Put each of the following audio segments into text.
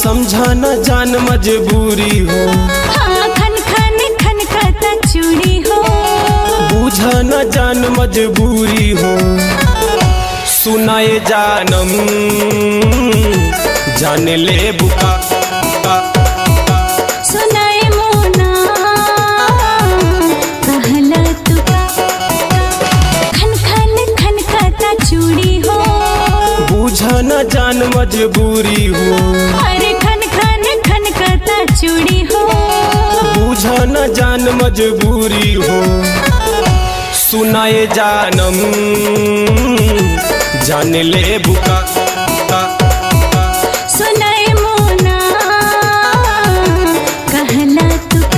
समझा न जान मजबूरी हो। हाँ खन खन खन खाता चूड़ी हो। बूझा न जान मजबूरी हो। सुनाए जानम जान ले बुका। सुनाए मोना कहला तुका। खन खन खन खाता चूड़ी हो। बूझा न जान मजबूरी हो। अरे खन खन खन खाता चूड़ी हो। बूझा न जान मजबूरी हो। सुनाए जानम जान ले बुका। सुनाए मोना कहला तुका।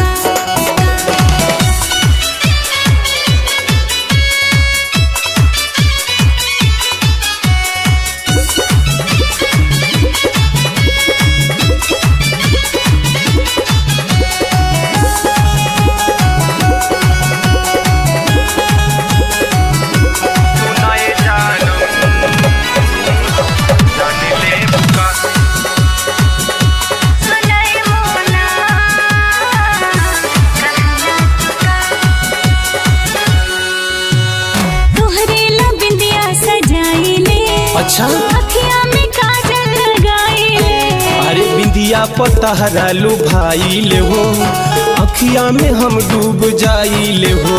अच्छा अखियाँ में काजल लगाइले। अरे बिंदिया पतहरा लुभाइले हो। अखिया में हम डूब जाइले हो।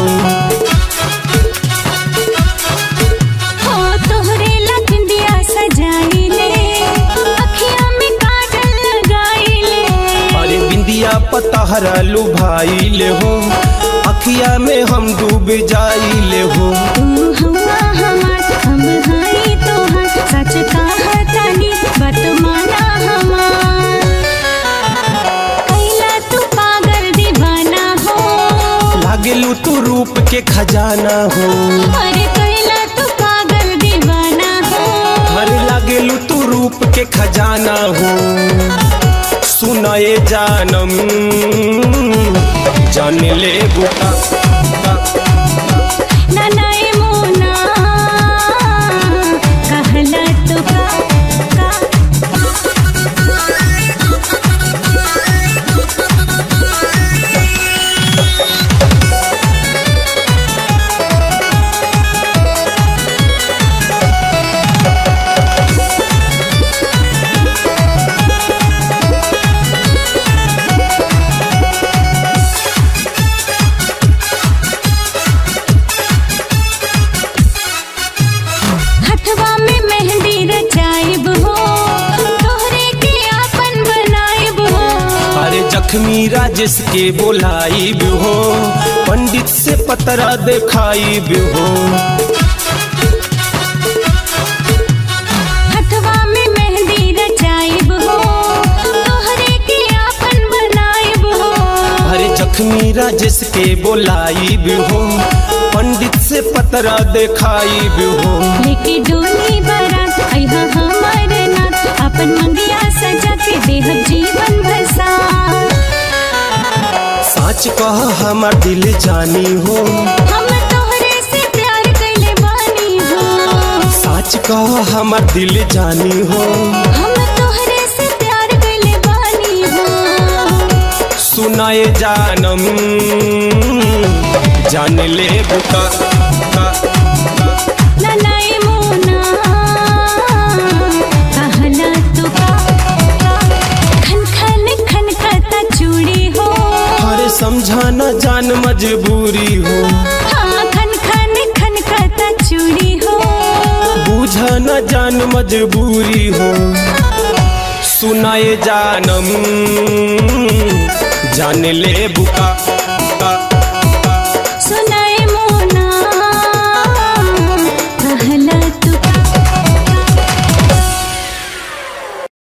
तोहरे ला बिंदिया सजाइले। अखियाँ में काजल लगाइले। अरे बिंदिया पतहरा लुभाइले हो। अखिया में हम डूब जाइले हो। तू हुआ हमार हम हई तोहार। सच कहतानी बात माना हमार। कैला तू पागल दीवाना हो। लागेलू तू रूप के खजाना हो। अरे कैला तू पागल दीवाना हो। अरे लागेलू तू रूप के खजाना हो। सुनाए जानम जान ले बुका। ननाए मोना कहला तुका। हथवा में मेहंदी रचाइब हो। तोहरे के आपन बनाइब हो। अरे जख्मी राजेश के बोलाइब हो। पंडित से पतरा देखाइब हो। हथवा में मेहंदी रचाइब हो। तोहरे के आपन बनाइब हो। अरे जख्मी राजेश के बोलाइब हो। पंडित से पतरा देखाइब हो। लेके डोली बारात अइहा हमर नाथ। अपन मंगिया सजा के देहब जीवन भर साथ। सच कह हमार दिल जानी हो। हम तोहरे से प्यार कैले बानी हो। सच कह हमार दिल जानी हो। हम तोहरे से प्यार कैले बानी हो। सुनाए जानम जान ले बुका। ननाए मोना कहला तुका। खन खन खन खाता चूड़ी हो। अरे समझा न जान मजबूरी हो। हाँ खन खन खन खाता चूड़ी हो। बूझा न जान मजबूरी हो। सुनाए जानम जान ले बुका।